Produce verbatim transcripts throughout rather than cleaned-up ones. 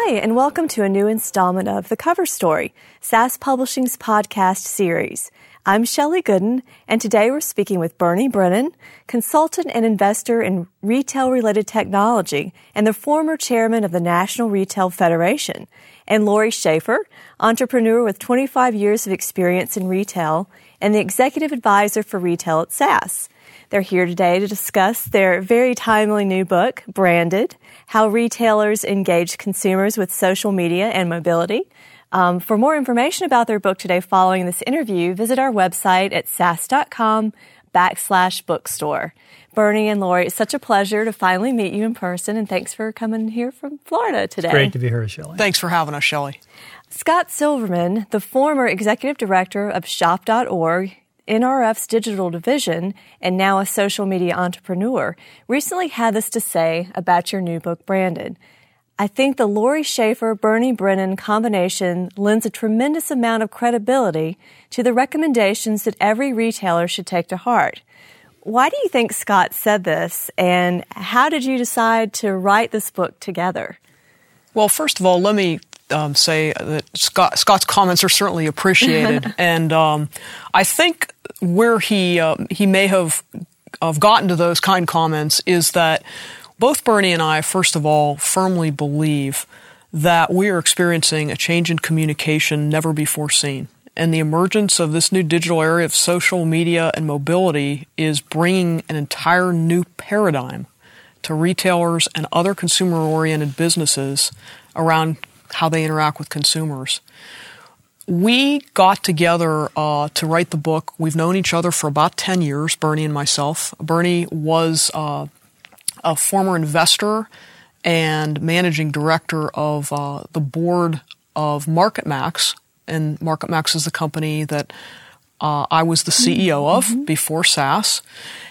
Hi, and welcome to a new installment of The Cover Story, SaaS Publishing's podcast series. I'm Shelley Gooden, and today we're speaking with Bernie Brennan, consultant and investor in retail-related technology and the former chairman of the National Retail Federation, and Lori Schaefer, entrepreneur with twenty-five years of experience in retail and the executive advisor for retail at SaaS. They're here today to discuss their very timely new book, Branded, How Retailers Engage Consumers with Social Media and Mobility. Um, for more information about their book today following this interview, visit our website at saas.com backslash bookstore. Bernie and Lori, it's such a pleasure to finally meet you in person, and thanks for coming here from Florida today. It's great to be here, Shelley. Thanks for having us, Shelley. Scott Silverman, the former executive director of shop dot org, N R F's digital division, and now a social media entrepreneur, recently had this to say about your new book, Branded. I think the Lori Schaefer, Bernie Brennan combination lends a tremendous amount of credibility to the recommendations that every retailer should take to heart. Why do you think Scott said this, and how did you decide to write this book together? Well, first of all, let me um, say that Scott, Scott's comments are certainly appreciated, and um, I think where he uh, he may have, have gotten to those kind comments is that both Bernie and I, first of all, firmly believe that we are experiencing a change in communication never before seen. And the emergence of this new digital area of social media and mobility is bringing an entire new paradigm to retailers and other consumer-oriented businesses around how they interact with consumers. We got together uh, to write the book. We've known each other for about ten years, Bernie and myself. Bernie was uh, a former investor and managing director of uh, the board of MarketMax, and MarketMax is the company that uh, I was the C E O of mm-hmm. before SaaS.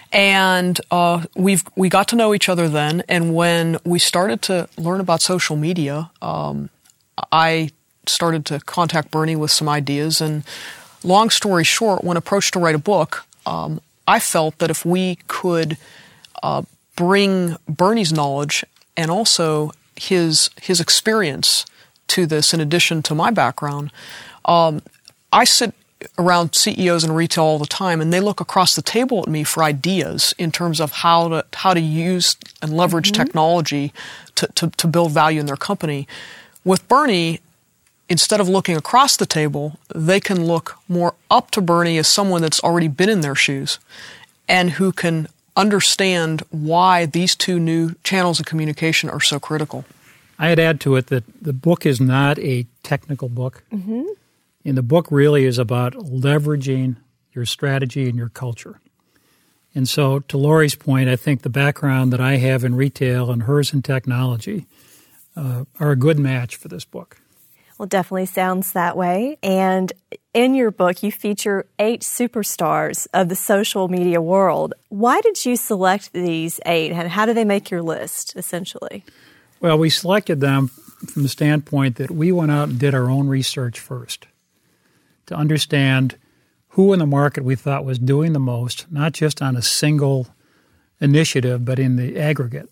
And uh, we've we got to know each other then, and when we started to learn about social media, um, I started to contact Bernie with some ideas. And long story short, when approached to write a book, um, I felt that if we could uh, bring Bernie's knowledge and also his his experience to this, in addition to my background, um, I sit around C E Os in retail all the time, and they look across the table at me for ideas in terms of how to how to use and leverage mm-hmm. technology to, to to build value in their company. With Bernie, instead of looking across the table, they can look more up to Bernie as someone that's already been in their shoes and who can understand why these two new channels of communication are so critical. I'd add to it that the book is not a technical book. Mm-hmm. And the book really is about leveraging your strategy and your culture. And so to Lori's point, I think the background that I have in retail and hers in technology uh, are a good match for this book. Well, definitely sounds that way. And in your book, you feature eight superstars of the social media world. Why did you select these eight, and how do they make your list, essentially? Well, we selected them from the standpoint that we went out and did our own research first to understand who in the market we thought was doing the most, not just on a single initiative, but in the aggregate.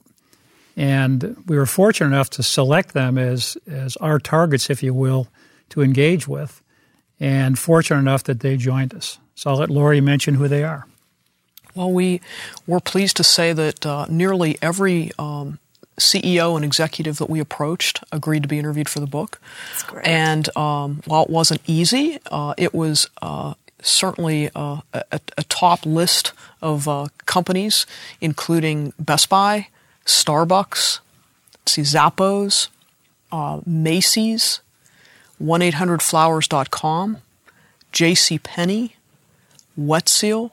And we were fortunate enough to select them as, as our targets, if you will, to engage with, and fortunate enough that they joined us. So I'll let Lori mention who they are. Well, we were pleased to say that uh, nearly every um, C E O and executive that we approached agreed to be interviewed for the book. That's great. And um, while it wasn't easy, uh, it was uh, certainly uh, a, a top list of uh, companies, including Best Buy, Starbucks, let's see, Zappos, uh, Macy's, one eight hundred flowers dot com, JCPenney, Wetzeal,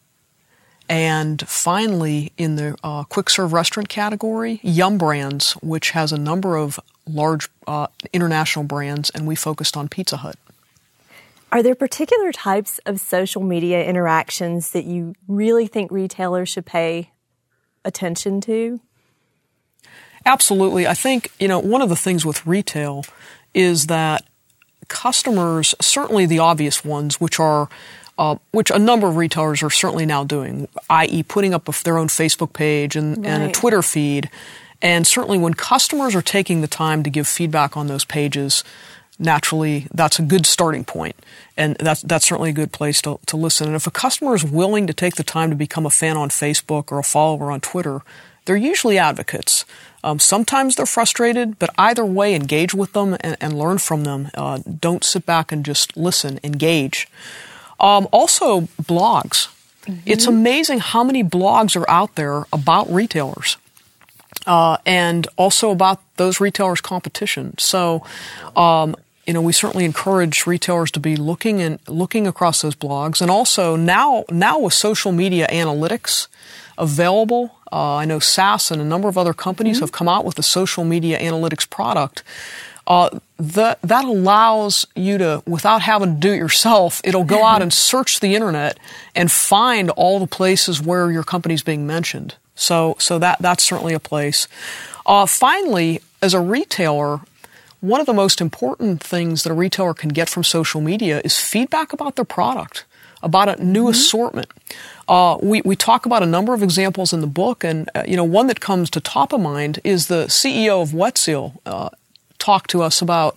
and finally, in the uh, quick-serve restaurant category, Yum Brands, which has a number of large uh, international brands, and we focused on Pizza Hut. Are there particular types of social media interactions that you really think retailers should pay attention to? Absolutely. I think, you know, one of the things with retail is that customers, certainly the obvious ones, which are Uh, which a number of retailers are certainly now doing, that is putting up their own Facebook page and, right. and a Twitter feed And certainly when customers are taking the time to give feedback on those pages, naturally that's a good starting point. And that's, that's certainly a good place to, to listen. And if a customer is willing to take the time to become a fan on Facebook or a follower on Twitter, they're usually advocates. Um, sometimes they're frustrated, but either way, engage with them and, and learn from them. Uh, don't sit back and just listen, engage. Um, also, blogs. Mm-hmm. It's amazing how many blogs are out there about retailers. Uh, and also about those retailers' competition. So, um, you know, we certainly encourage retailers to be looking and looking across those blogs. And also now, now with social media analytics available, uh, I know S A S and a number of other companies mm-hmm. have come out with a social media analytics product. Uh, that, that allows you to, without having to do it yourself, it'll go out and search the internet and find all the places where your company's being mentioned. So, so that, that's certainly a place. Uh, finally, as a retailer, one of the most important things that a retailer can get from social media is feedback about their product, about a new mm-hmm. assortment. Uh, we, we talk about a number of examples in the book, and, uh, you know, one that comes to top of mind is the C E O of Wet Seal, uh, talked to us about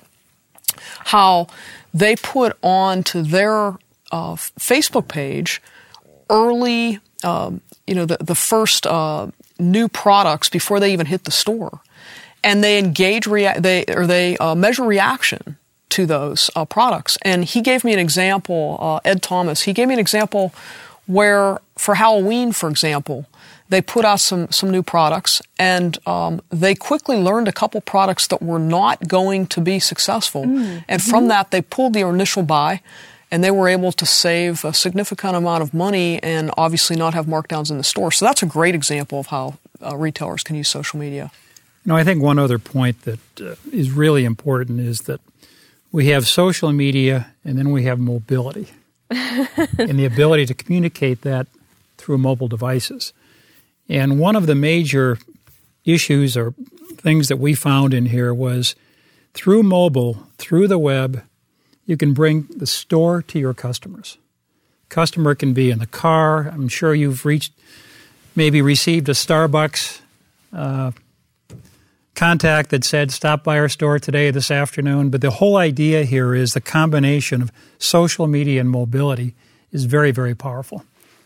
how they put onto their, uh, Facebook page early, um, you know, the, the first uh, new products before they even hit the store, and they engage, rea- they or they uh, measure reaction to those uh, products. And he gave me an example, uh, Ed Thomas. He gave me an example where, for Halloween, for example, they put out some some new products, and um, they quickly learned a couple products that were not going to be successful, mm-hmm. and from that they pulled their initial buy. And they were able to save a significant amount of money and obviously not have markdowns in the store. So that's a great example of how uh, retailers can use social media. You know, I think one other point that uh, is really important is that we have social media and then we have mobility and the ability to communicate that through mobile devices. And one of the major issues or things that we found in here was through mobile, through the web, you can bring the store to your customers. Customer can be in the car. I'm sure you've reached, maybe received a Starbucks uh, contact that said, stop by our store today, this afternoon. But the whole idea here is the combination of social media and mobility is very, very powerful.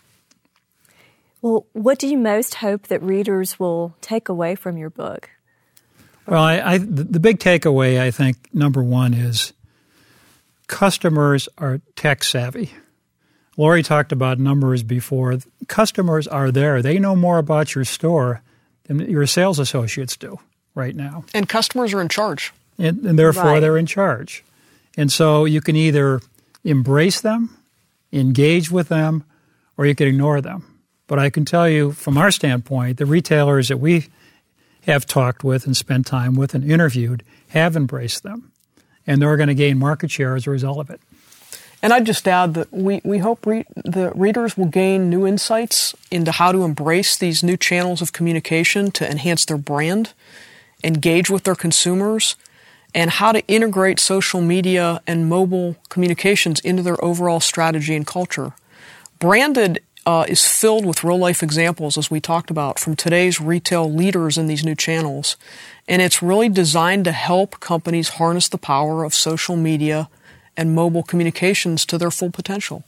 Well, what do you most hope that readers will take away from your book? Well, I, I, the big takeaway, I think, number one is customers are tech savvy. Lori talked about numbers before. Customers are there. They know more about your store than your sales associates do right now. And customers are in charge. And, and therefore, right. they're in charge. And so you can either embrace them, engage with them, or you can ignore them. But I can tell you from our standpoint, the retailers that we have talked with and spent time with and interviewed have embraced them. And they're going to gain market share as a result of it. And I'd just add that we, we hope re- the readers will gain new insights into how to embrace these new channels of communication to enhance their brand, engage with their consumers, and how to integrate social media and mobile communications into their overall strategy and culture. Branded uh, is filled with real-life examples, as we talked about, from today's retail leaders in these new channels. And it's really designed to help companies harness the power of social media and mobile communications to their full potential.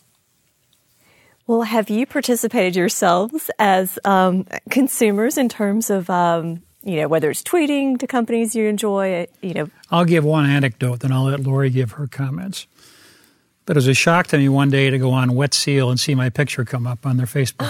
Well, have you participated yourselves as um, consumers in terms of, um, you know, whether it's tweeting to companies you enjoy, you know? I'll give one anecdote, then I'll let Lori give her comments. But it was a shock to me one day to go on Wet Seal and see my picture come up on their Facebook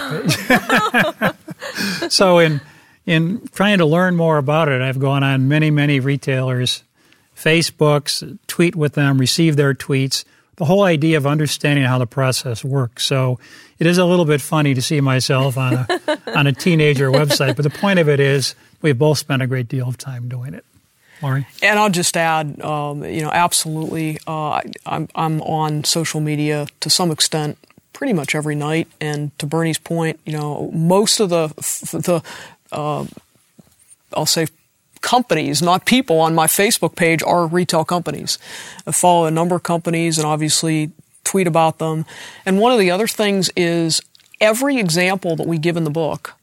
page. So in in trying to learn more about it, I've gone on many, many retailers' Facebooks, tweet with them, receive their tweets, the whole idea of understanding how the process works. So it is a little bit funny to see myself on a, on a teenager website, but the point of it is we've both spent a great deal of time doing it. Lori? And I'll just add, um, you know, absolutely, uh, I'm, I'm on social media to some extent pretty much every night. And to Bernie's point, you know, most of the, the uh, I'll say, companies, not people, on my Facebook page are retail companies. I follow a number of companies and obviously tweet about them. And one of the other things is every example that we give in the book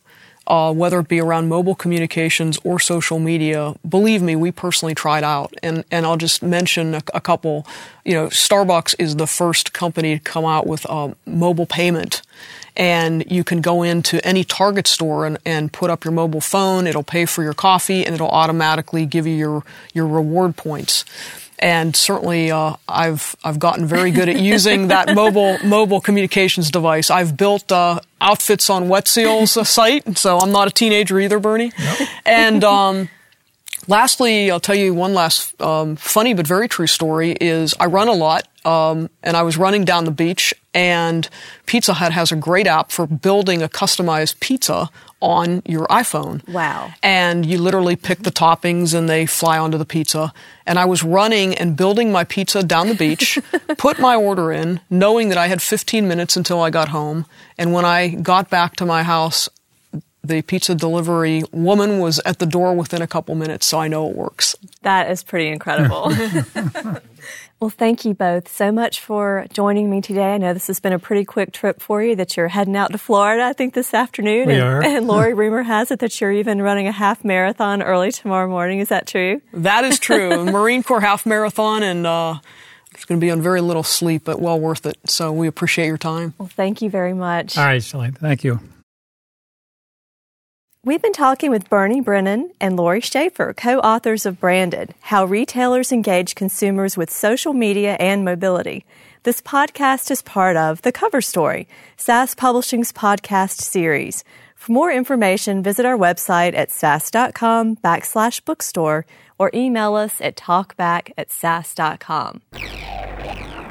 uh, whether it be around mobile communications or social media. Believe me, we personally tried out. And, and I'll just mention a, a couple. You know, Starbucks is the first company to come out with uh, mobile payment. And you can go into any Target store and, and put up your mobile phone. It'll pay for your coffee, and it'll automatically give you your, your reward points. And certainly, uh, I've I've gotten very good at using that mobile mobile communications device. I've built uh, outfits on Wet Seal's uh, site, so I'm not a teenager either, Bernie. Nope. And um, lastly, I'll tell you one last um, funny but very true story is I run a lot, um, and I was running down the beach, and Pizza Hut has a great app for building a customized pizza on your iPhone. Wow. And you literally pick the toppings and they fly onto the pizza. And I was running and building my pizza down the beach, put my order in, knowing that I had fifteen minutes until I got home. And when I got back to my house, the pizza delivery woman was at the door within a couple minutes, so I know it works. That is pretty incredible. Well, thank you both so much for joining me today. I know this has been a pretty quick trip for you, that you're heading out to Florida, I think, this afternoon. We and, are. And Lori, rumor has it that you're even running a half marathon early tomorrow morning. Is that true? That is true. Marine Corps half marathon, and uh, it's going to be on very little sleep, but well worth it. So we appreciate your time. Well, thank you very much. All right, Shelley. Thank you. We've been talking with Bernie Brennan and Lori Schaefer, co-authors of Branded, How Retailers Engage Consumers with Social Media and Mobility. This podcast is part of The Cover Story, S A S Publishing's podcast series. For more information, visit our website at sas.com backslash bookstore or email us at talkback at sas.com.